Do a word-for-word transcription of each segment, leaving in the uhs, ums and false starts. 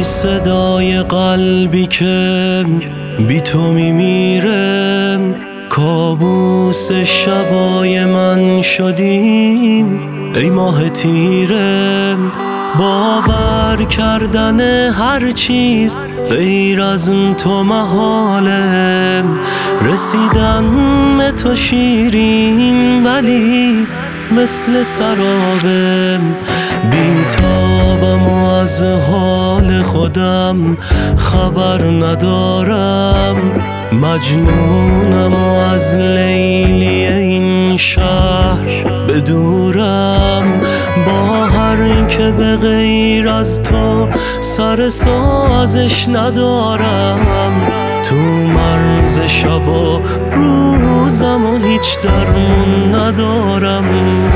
صدای قلبی که بی تو میمیره، کابوس شبای من شدیم ای ماه تیره. باور کردن هر چیز غیر از تو محاله، رسیدن به تو شیرین ولی مثل سرابه. بی‌تابم و از حال خودم خبر ندارم، مجنونم و از لیلی این شهر بدورم. با هر که به غیر از تو سر سازش ندارم، تو مرز شب و روزم و هیچ درمون ندارم.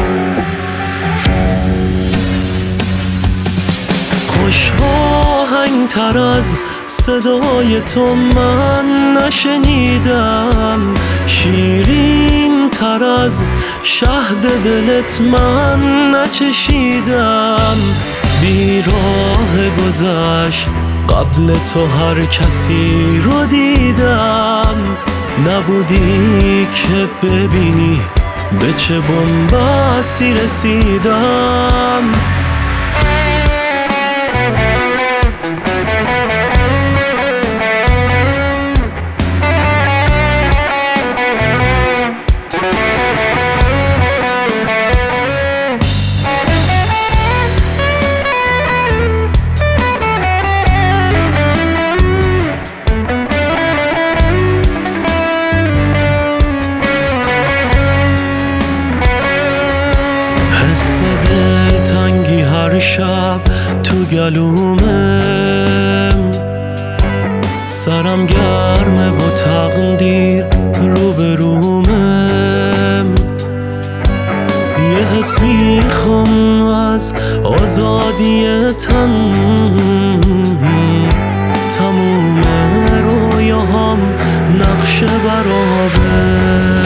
خوش آهنگ تر از صدای تو من نشنیدم، شیرین تر از شهد دلت من نچشیدم. بی راه گذشت قبل تو هر کسی رو دیدم، نبودی که ببینی به چه بنبستی رسیدم. حس دلتنگی هر شب تو گلومه، سرم گرمه و تقدیر روبرومه. یه حس میخوام از آزادی تن، تموم رویاهام نقش برابه.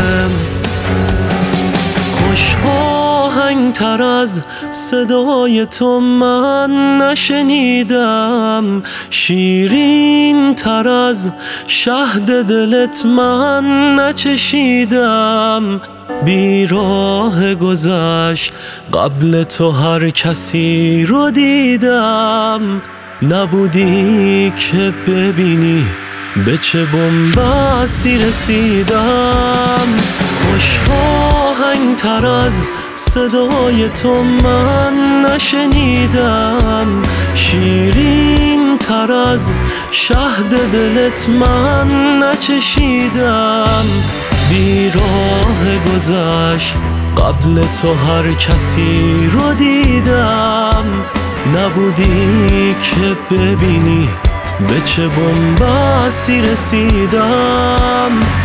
خوش آهنگ تر از صدای تو من نشنیدم، شیرین تر از شهد دلت من نچشیدم. بی راه گذشت قبل تو هر کسی رو دیدم، نبودی که ببینی به چه بنبستی رسیدم. خوش آهنگ تر از صدای تو من نشنیدم، شیرین تر از شهد دلت من نچشیدم. بی راه گذشت قبل تو هر کسی رو دیدم، نبودی که ببینی به چه بنبستی رسیدم.